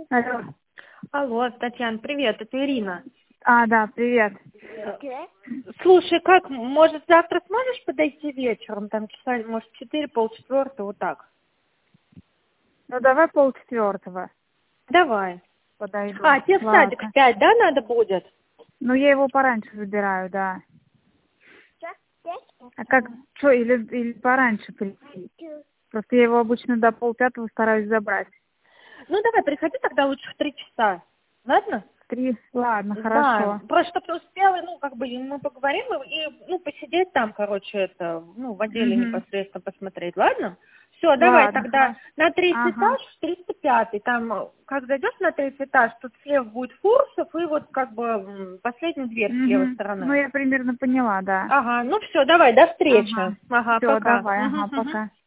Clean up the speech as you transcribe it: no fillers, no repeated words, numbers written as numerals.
Алло. Алло, Татьяна, привет, это Ирина. Да, привет. Слушай, как, может, завтра сможешь подойти вечером, там часа, может, 4, полчетвертого, вот так? Ну, давай 3:30 Давай. подойду. Тебе в садик в 5, да, надо будет? Ну, я его пораньше забираю, да. А как, что, или пораньше прийти? Просто я его обычно до 4:30 стараюсь забрать. Ну, давай, приходи тогда лучше в 3 часа, ладно? 3, ладно, Да, хорошо. просто чтобы ты успела, ну, как бы, мы поговорим и, ну, посидеть там, короче, это, ну, в отделе Угу. непосредственно посмотреть, ладно? Все, давай Ладно, тогда хорошо. на третий Ага. этаж, в 305, там, как зайдешь на третий этаж, тут слева будет Фурсов и вот, как бы, последняя дверь с левой Угу. Ну, стороны. я примерно поняла, да. Ага, ну все, давай, до встречи. Ага. Ага, Все, пока. давай, Мгм, ага, мгм. пока.